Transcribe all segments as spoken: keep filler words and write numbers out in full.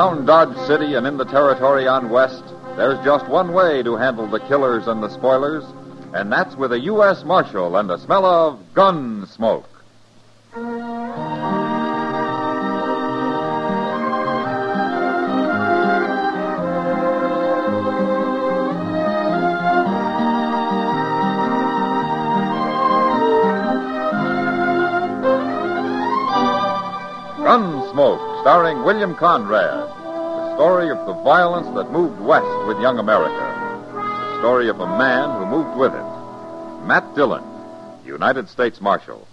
Around Dodge City and in the territory on West, there's just one way to handle the killers and the spoilers, and that's with a U S Marshal and a smell of gun smoke. Gunsmoke, starring William Conrad. The story of the violence that moved west with young America. The story of a man who moved with it. Matt Dillon, United States Marshal.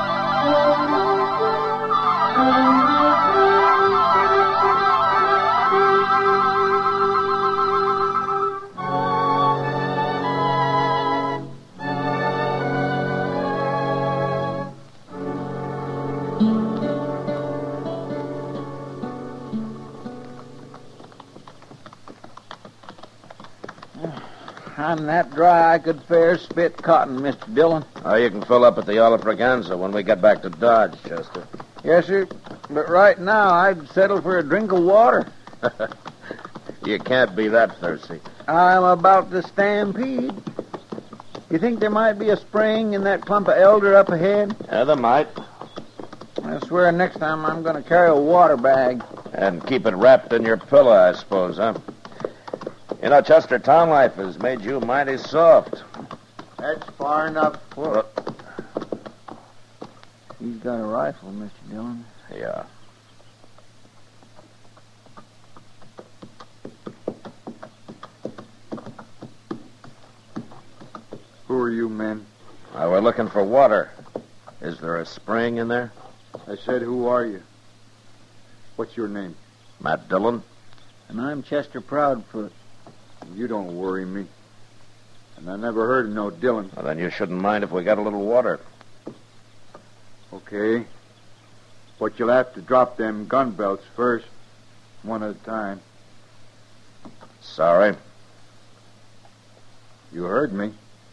I'm that dry I could fair spit cotton, Mister Dillon. Oh, you can fill up at the Olive Braganza when we get back to Dodge, Chester. Yes, sir. But right now, I'd settle for a drink of water. You can't be that thirsty. I'm about to stampede. You think there might be a spring in that clump of elder up ahead? Yeah, there might. I swear next time I'm going to carry a water bag. And keep it wrapped in your pillow, I suppose, huh? You know, Chester, town life has made you mighty soft. That's far enough for... He's got a rifle, Mister Dillon. Yeah. Who are you men? Uh, we're looking for water. Is there a spring in there? I said, who are you? What's your name? Matt Dillon. And I'm Chester Proudfoot. You don't worry me. And I never heard of no Dillon. Well, then you shouldn't mind if we got a little water. Okay. But you'll have to drop them gun belts first, one at a time. Sorry. You heard me.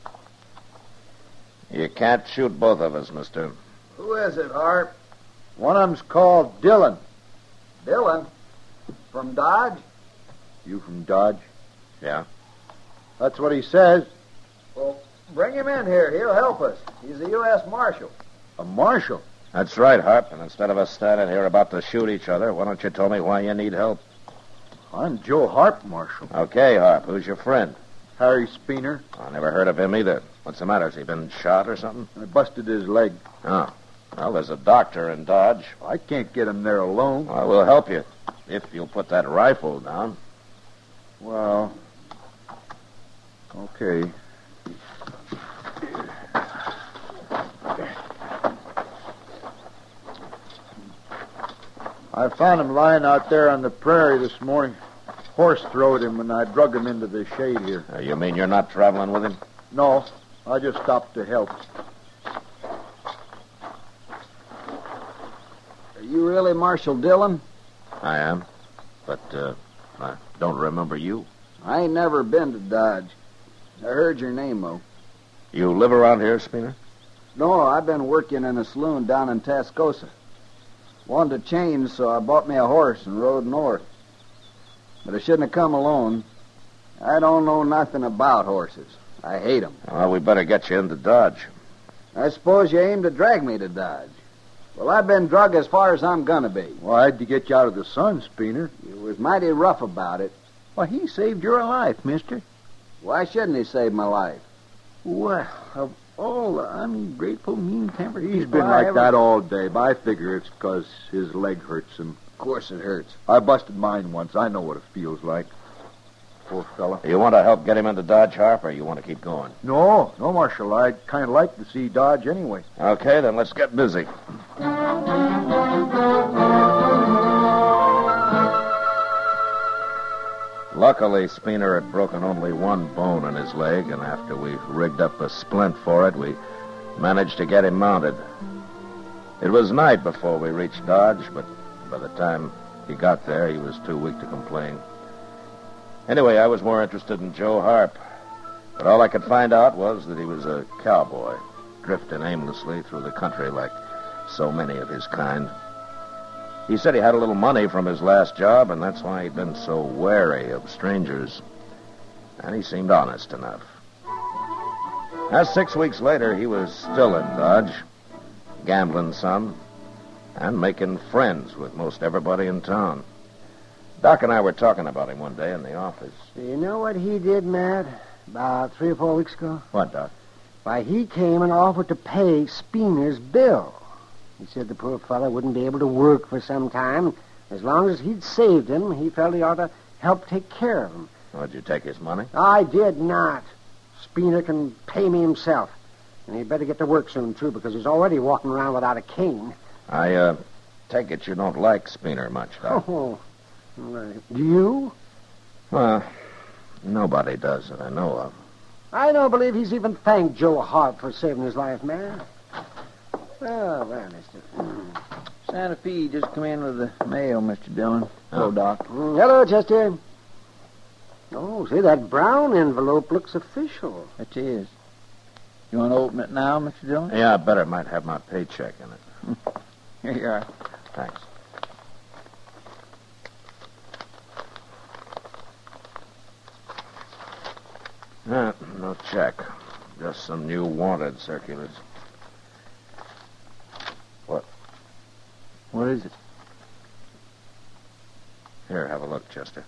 You can't shoot both of us, mister. Who is it, Harp? One of them's called Dillon. Dillon? From Dodge? You from Dodge? Yeah? That's what he says. Well, bring him in here. He'll help us. He's a U S Marshal. A marshal? That's right, Harp. And instead of us standing here about to shoot each other, why don't you tell me why you need help? I'm Joe Harp, Marshal. Okay, Harp. Who's your friend? Harry Speener. I never heard of him either. What's the matter? Has he been shot or something? I busted his leg. Oh. Well, there's a doctor in Dodge. I can't get him there alone. I will help you. If you'll put that rifle down. Well, okay. I found him lying out there on the prairie this morning. Horse throwed him, and I drug him into the shade here. Uh, you mean you're not traveling with him? No, I just stopped to help. Are you really Marshal Dillon? I am. But, uh, I don't remember you. I ain't never been to Dodge. I heard your name, though. You live around here, Speener? No, I've been working in a saloon down in Tascosa. Wanted to change, so I bought me a horse and rode north. But I shouldn't have come alone. I don't know nothing about horses. I hate 'em. Well, we better get you into Dodge. I suppose you aim to drag me to Dodge. Well, I've been drug as far as I'm gonna be. Well, I had to get you out of the sun, Speener. You was mighty rough about it. Why, he saved your life, mister. Why shouldn't he save my life? Well, of all the ungrateful, mean-tempered He's people been I like ever... that all day, but I figure it's because his leg hurts him. Of course it hurts. I busted mine once. I know what it feels like. Poor fella. You want to help get him into Dodge, Harp, or you want to keep going? No, no, Marshal. I'd kind of like to see Dodge anyway. Okay, then let's get busy. Luckily, Speener had broken only one bone in his leg, and after we rigged up a splint for it, we managed to get him mounted. It was night before we reached Dodge, but by the time he got there, he was too weak to complain. Anyway, I was more interested in Joe Harp, but all I could find out was that he was a cowboy, drifting aimlessly through the country like so many of his kind. He said he had a little money from his last job, and that's why he'd been so wary of strangers. And he seemed honest enough. As six weeks later, he was still in Dodge, gambling some, and making friends with most everybody in town. Doc and I were talking about him one day in the office. Do you know what he did, Matt, about three or four weeks ago? What, Doc? Why, he came and offered to pay Speener's bill. He said the poor fellow wouldn't be able to work for some time. As long as he'd saved him, he felt he ought to help take care of him. Oh, did you take his money? I did not. Speener can pay me himself. And he'd better get to work soon, too, because he's already walking around without a cane. I, uh, take it you don't like Speener much, Doc. Oh, right. Do you? Well, nobody does that I know of. I don't believe he's even thanked Joe Hart for saving his life, man. Oh, well, mister. Santa Fe just come in with the mail, Mister Dillon. Hello, Doc. Mm, hello, Chester. Oh, see, that brown envelope looks official. It is. You want to open it now, Mister Dillon? Yeah, I bet it might have my paycheck in it. Here you are. Thanks. Uh, no check. Just some new wanted circulars. What? What is it? Here, have a look, Chester.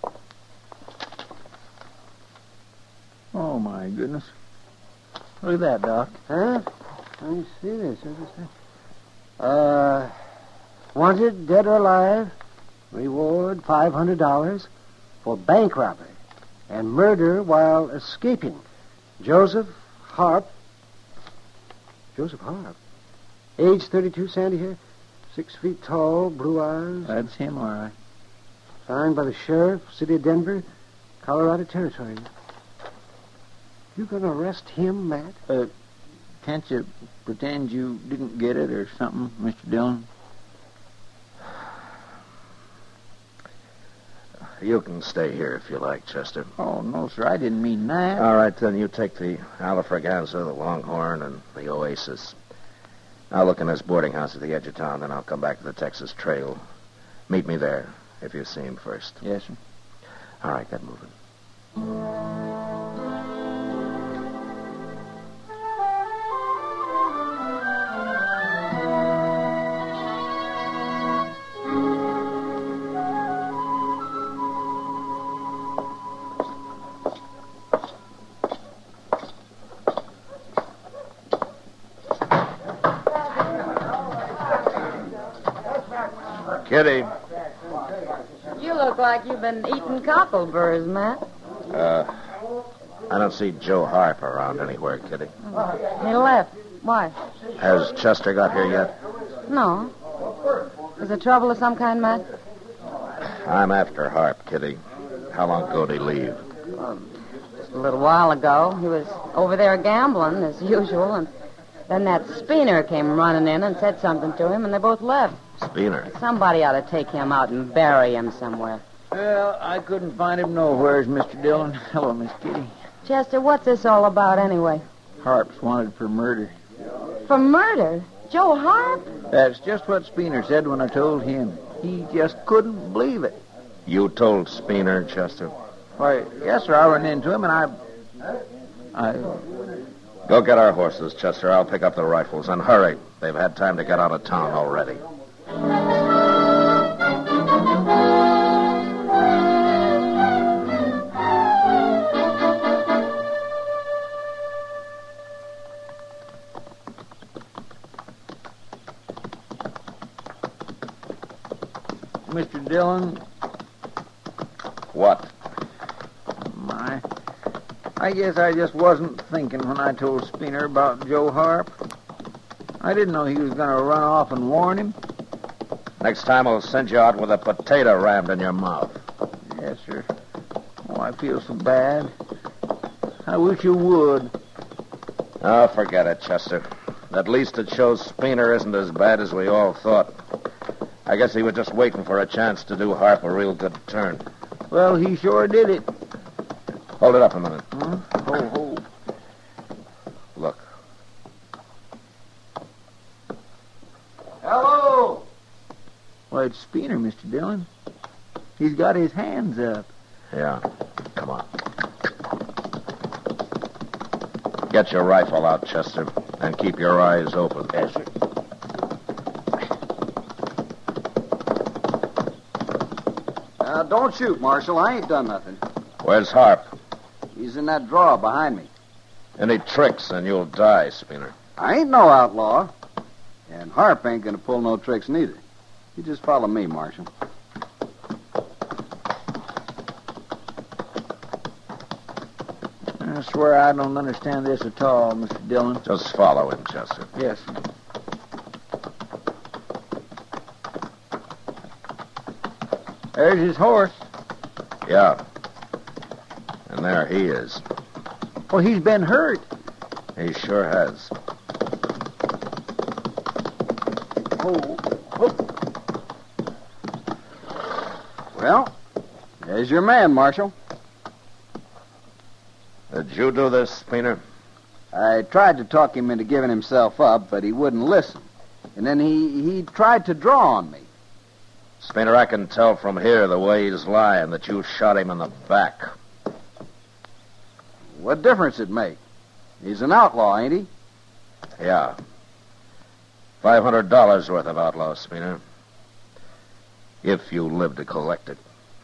Oh, my goodness. Look at that, Doc. Huh? Let me see this. What is that? Uh, wanted, dead or alive, reward five hundred dollars for bank robbery and murder while escaping. Joseph Harp. Joseph Harp. Age thirty-two, sandy hair, six feet tall, blue eyes. That's him, all right. Signed by the sheriff, city of Denver, Colorado Territory. You gonna arrest him, Matt? Uh, can't you pretend you didn't get it or something, Mister Dillon? You can stay here if you like, Chester. Oh, no, sir. I didn't mean that. All right, then you take the Alafraganza, the Longhorn, and the Oasis. I'll look in this boarding house at the edge of town, then I'll come back to the Texas Trail. Meet me there, if you see him first. Yes, sir. All right, get moving. Kitty. You look like you've been eating cockleburrs, Matt. Uh, I don't see Joe Harp around anywhere, Kitty. He left. Why? Has Chester got here yet? No. Is there trouble of some kind, Matt? I'm after Harp, Kitty. How long ago did he leave? Just a little while ago. He was over there gambling, as usual, and then that Speener came running in and said something to him, and they both left. Speener. Somebody ought to take him out and bury him somewhere. Well, I couldn't find him nowhere, Mister Dillon. Hello, Miss Kitty. Chester, what's this all about anyway? Harp's wanted for murder. For murder? Joe Harp? That's just what Speener said when I told him. He just couldn't believe it. You told Speener, Chester? Why, yes, sir. I ran into him, and I... I... Go get our horses, Chester. I'll pick up the rifles. And hurry. They've had time to get out of town already. Mister Dillon, What? my... I guess I just wasn't thinking when I told Speener about Joe Harp. I didn't know he was going to run off and warn him. Next time I'll send you out with a potato rammed in your mouth. Yes, sir. Oh, I feel so bad. I wish you would. Oh, forget it, Chester. At least it shows Speener isn't as bad as we all thought. I guess he was just waiting for a chance to do Harp a real good turn. Well, he sure did it. Hold it up a minute. Huh? Ho, ho. Look. Hello! Why, it's Spooner, Mister Dillon. He's got his hands up. Yeah. Come on. Get your rifle out, Chester, and keep your eyes open. Yes, sir. Uh, don't shoot, Marshal. I ain't done nothing. Where's Harp? He's in that drawer behind me. Any tricks and you'll die, Spooner. I ain't no outlaw. And Harp ain't gonna pull no tricks neither. You just follow me, Marshal. I swear I don't understand this at all, Mister Dillon. Just follow him, Chester. Yes, sir. There's his horse. Yeah. And there he is. Well, he's been hurt. He sure has. Oh, oh. Well, there's your man, Marshal. Did you do this, Spooner? I tried to talk him into giving himself up, but he wouldn't listen. And then he, he tried to draw on me. Spooner, I can tell from here the way he's lying that you shot him in the back. What difference it make? He's an outlaw, ain't he? Yeah. Five hundred dollars worth of outlaw, Spooner. If you live to collect it.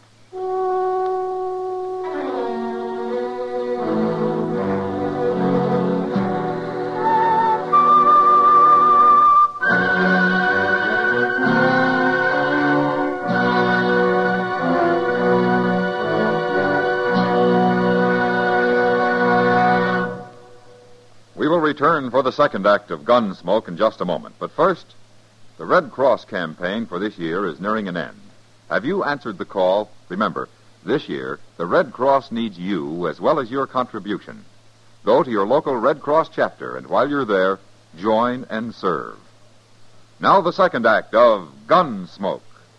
We will return for the second act of Gunsmoke in just a moment. But first, the Red Cross campaign for this year is nearing an end. Have you answered the call? Remember, this year, the Red Cross needs you as well as your contribution. Go to your local Red Cross chapter, and while you're there, join and serve. Now the second act of Gunsmoke.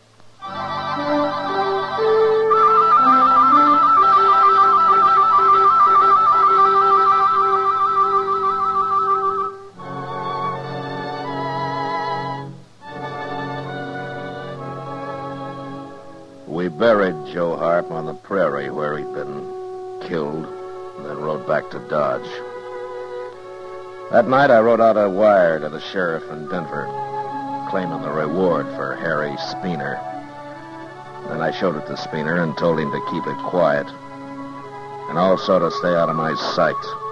We buried Joe Harp on the prairie where he'd been killed, and then rode back to Dodge. That night I wrote out a wire to the sheriff in Denver, claiming the reward for Harry Spooner. Then I showed it to Spooner and told him to keep it quiet, and also to stay out of my sight.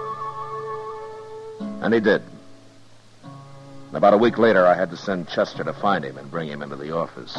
And he did. About a week later, I had to send Chester to find him and bring him into the office.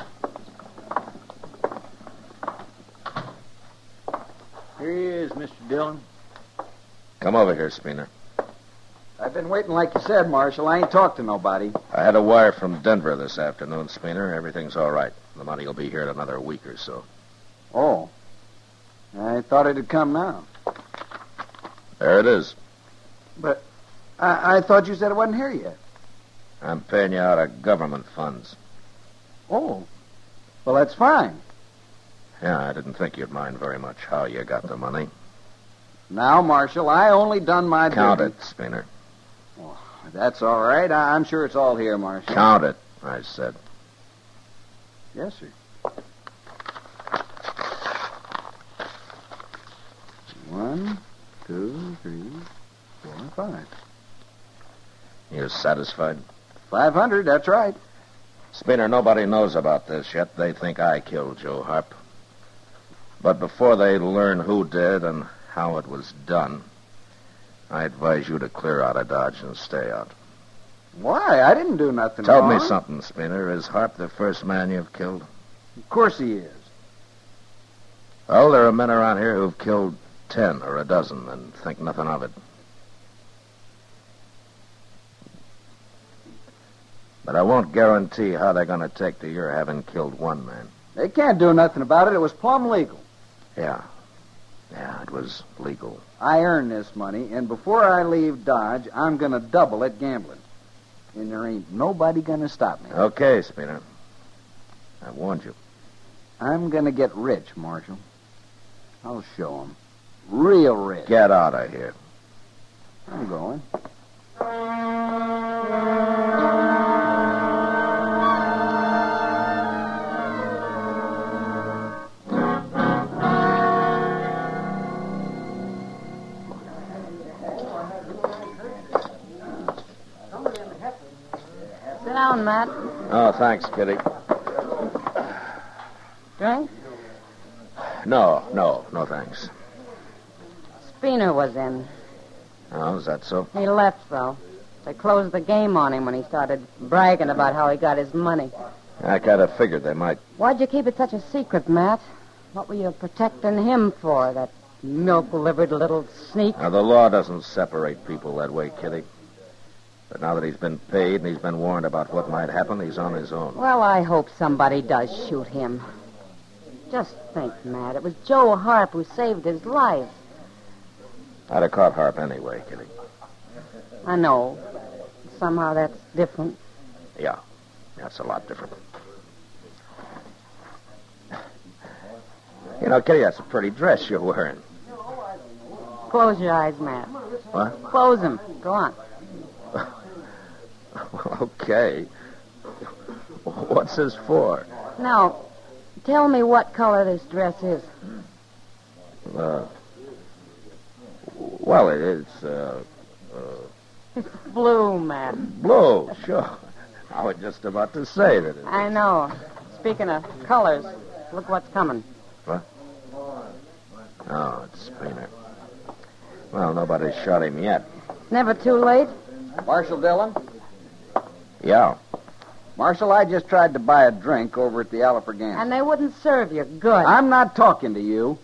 Here he is, Mister Dillon. Come over here, Spooner. I've been waiting like you said, Marshal. I ain't talked to nobody. I had a wire from Denver this afternoon, Spooner. Everything's all right. The money will be here in another week or so. Oh. I thought it'd come now. There it is. But I, I thought you said it wasn't here yet. I'm paying you out of government funds. Oh. Well, that's fine. Yeah, I didn't think you'd mind very much how you got the money. Now, Marshal, I only done my Count duty. it, Spooner. Oh, that's all right. I, I'm sure it's all here, Marshal. Count it, I said. Yes, sir. One, two, three, four, five. You satisfied? Five hundred, that's right. Spooner, nobody knows about this yet. They think I killed Joe Harp. But before they learn who did and how it was done, I advise you to clear out of Dodge and stay out. Why? I didn't do nothing Tell wrong. me something, Spooner. Is Harp the first man you've killed? Of course he is. Well, there are men around here who've killed ten or a dozen and think nothing of it. But I won't guarantee how they're going to take to your having killed one man. They can't do nothing about it. It was plumb legal. Yeah. Yeah, it was legal. I earned this money, and before I leave Dodge, I'm going to double it gambling. And there ain't nobody going to stop me. Okay, Spooner. I warned you. I'm going to get rich, Marshal. I'll show 'em. Real rich. Get out of here. I'm going. down, Matt. Oh, thanks, Kitty. Drink? No, no, no thanks. Spooner was in. Oh, is that so? He left, though. They closed the game on him when he started bragging about how he got his money. I kind of figured they might. Why'd you keep it such a secret, Matt? What were you protecting him for, that milk-livered little sneak? Now, the law doesn't separate people that way, Kitty. But now that he's been paid and he's been warned about what might happen, he's on his own. Well, I hope somebody does shoot him. Just think, Matt, it was Joe Harp who saved his life. I'd have caught Harp anyway, Kitty. I know. Somehow that's different. Yeah, that's a lot different. You know, Kitty, that's a pretty dress you're wearing. Close your eyes, Matt. What? Close them. Go on. Okay. What's this for? Now, tell me what color this dress is. Uh, well, it is, uh, uh... It's blue, Matt. blue, sure. I was just about to say that it I is. know. Speaking of colors, look what's coming. What? Oh, it's Spooner. Well, nobody's shot him yet. Never too late? Marshal Dillon? Yeah. Marshal, I just tried to buy a drink over at the Alfregan. And they wouldn't serve you. Good. I'm not talking to you.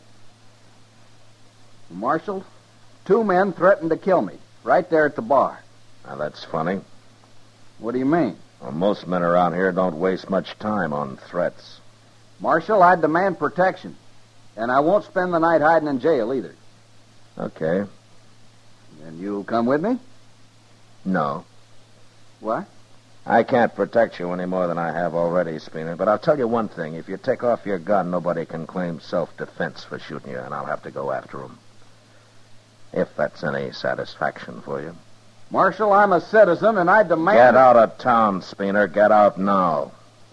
Marshal, two men threatened to kill me right there at the bar. Now, that's funny. What do you mean? Well, most men around here don't waste much time on threats. Marshal, I demand protection. And I won't spend the night hiding in jail either. Okay. And you'll come with me? No. What? I can't protect you any more than I have already, Spooner. But I'll tell you one thing. If you take off your gun, nobody can claim self-defense for shooting you, and I'll have to go after them. If that's any satisfaction for you. Marshal, I'm a citizen, and I demand... Get out of town, Spooner. Get out now.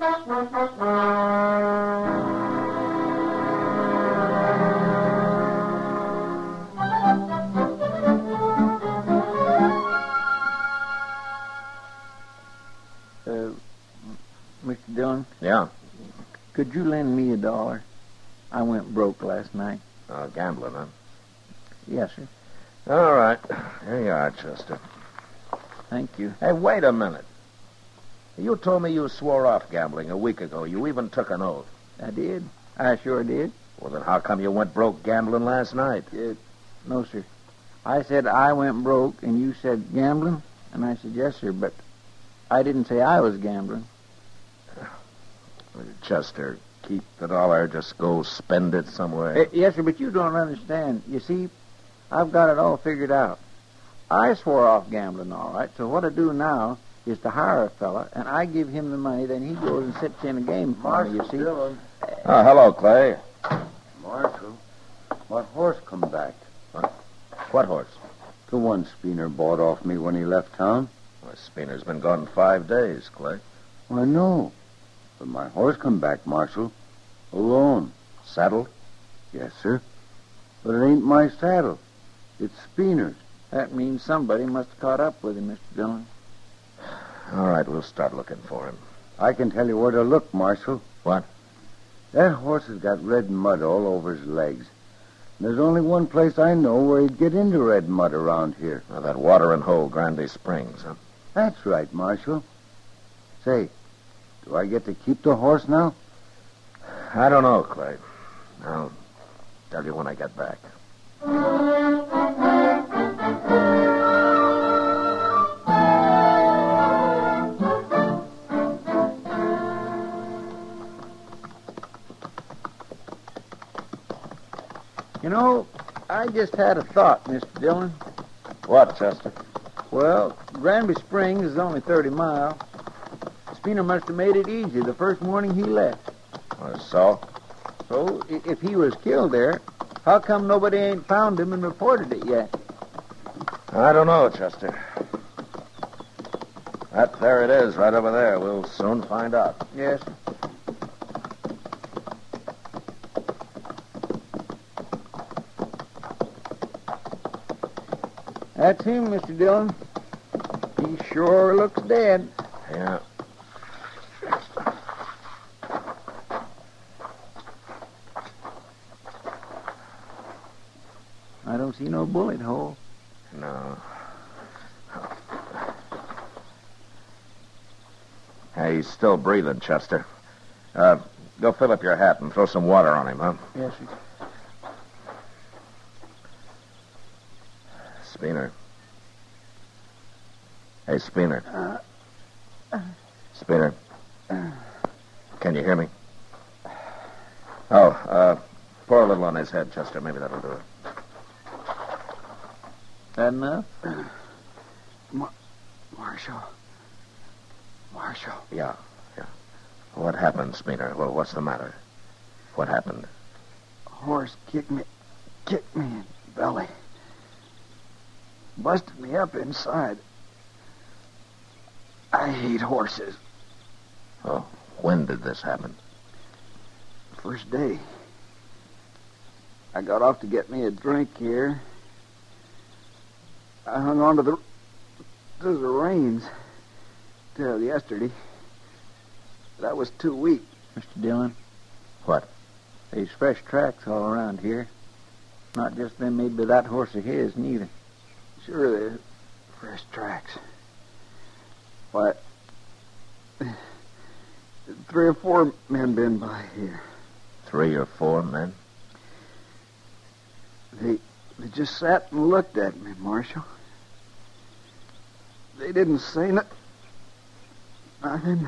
Uh, Mister Dillon, Yeah? could you lend me a dollar? I went broke last night. Uh, gambling, huh? Yes, sir. All right. Here you are, Chester. Thank you. Hey, wait a minute. You told me you swore off gambling a week ago. You even took an oath. I did. I sure did. Well, then how come you went broke gambling last night? Uh, no, sir. I said I went broke, and you said gambling, and I said yes, sir, but I didn't say I was gambling. Chester, keep the dollar. Just go spend it somewhere. Uh, yes, sir, but you don't understand. You see, I've got it all figured out. I swore off gambling, all right, so what I do now is to hire a fella, and I give him the money, then he goes and sits in a game for me, you see. Dillon. Oh, hello, Clay. Marshal, my horse come back. What horse? The one Spooner bought off me when he left town. Well, Spooner's been gone five days, Clay. I know. But my horse come back, Marshal. Alone. Saddled? Yes, sir. But it ain't my saddle. It's Spooner's. That means somebody must have caught up with him, Mister Dillon. All right, we'll start looking for him. I can tell you where to look, Marshal. What? That horse has got red mud all over his legs. And there's only one place I know where he'd get into red mud around here. Now, that watering hole, Grande Springs, huh? That's right, Marshal. Say, do I get to keep the horse now? I don't know, Clay. I'll tell you when I get back. You know, I just had a thought, Mister Dillon. What, Chester? Well, Granby Springs is only thirty miles. Spooner must have made it easy the first morning he left. Uh, so? So, i- if he was killed there, how come nobody ain't found him and reported it yet? I don't know, Chester. That, there it is, right over there. We'll soon find out. Yes. That's him, Mister Dillon. He sure looks dead. Yeah. no bullet hole. No. Hey, he's still breathing, Chester. Uh, go fill up your hat and throw some water on him, huh? Yes, sir. Spooner. Hey, Spooner. Uh, Spooner. Can you hear me? Oh, uh, pour a little on his head, Chester. Maybe that'll do it. That enough? Mar- Marshal. Marshal. Yeah, yeah. What happened, Spooner? Well, what's the matter? What happened? A horse kicked me, kicked me in the belly. Busted me up inside. I hate horses. Oh, when did this happen? First day. I got off to get me a drink here. I hung on to the to the reins till yesterday. But I was too weak. Mister Dillon? What? There's fresh tracks all around here. Not just them made by that horse of his, neither. Sure, there's fresh tracks. Why, three or four men been by here. Three or four men? They they just sat and looked at me, Marshal. They didn't say no, nothing.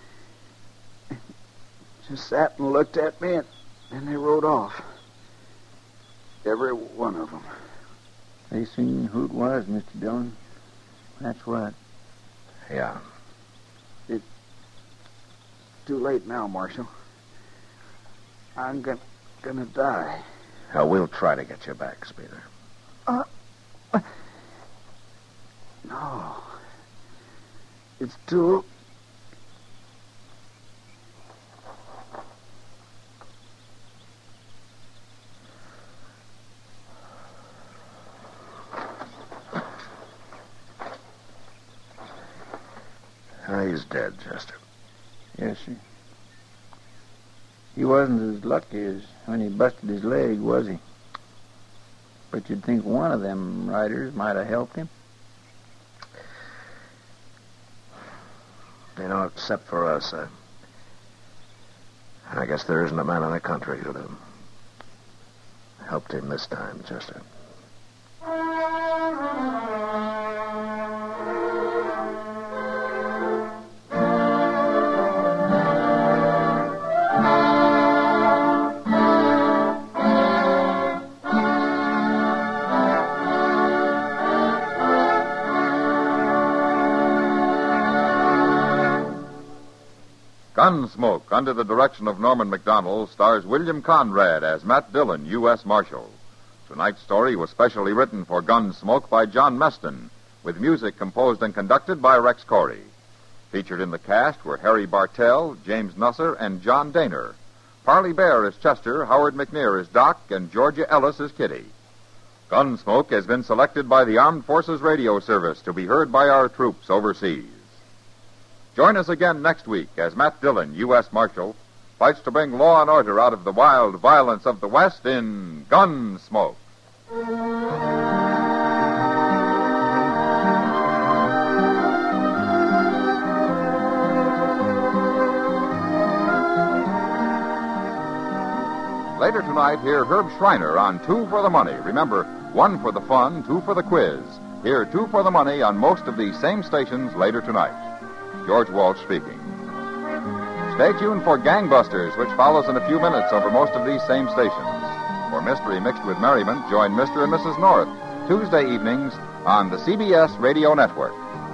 Just sat and looked at me, and, and they rode off. Every one of them. They seen who it was, Mister Dillon. That's what. Yeah. Too late now, Marshal. I'm gonna, gonna die. Uh, we'll try to get you back, Spooner. Uh, no. It's too... Uh, he's dead, Chester. Yes, sir. He wasn't as lucky as when he busted his leg, was he? But you'd think one of them riders might have helped him. You know, except for us, uh, I guess there isn't a man in the country who'd have helped him this time, Chester. Gunsmoke, under the direction of Norman Macdonald, stars William Conrad as Matt Dillon, U S Marshal. Tonight's story was specially written for Gunsmoke by John Meston, with music composed and conducted by Rex Corey. Featured in the cast were Harry Bartell, James Nusser, and John Daner. Parley Bear as Chester, Howard McNear as Doc, and Georgia Ellis as Kitty. Gunsmoke has been selected by the Armed Forces Radio Service to be heard by our troops overseas. Join us again next week as Matt Dillon, U S Marshal, fights to bring law and order out of the wild violence of the West in Gunsmoke. Later tonight, hear Herb Schreiner on Two for the Money. Remember, one for the fun, two for the quiz. Hear Two for the Money on most of these same stations later tonight. George Walsh speaking. Stay tuned for Gangbusters, which follows in a few minutes over most of these same stations. For mystery mixed with merriment, join Mister and Missus North Tuesday evenings on the C B S Radio Network.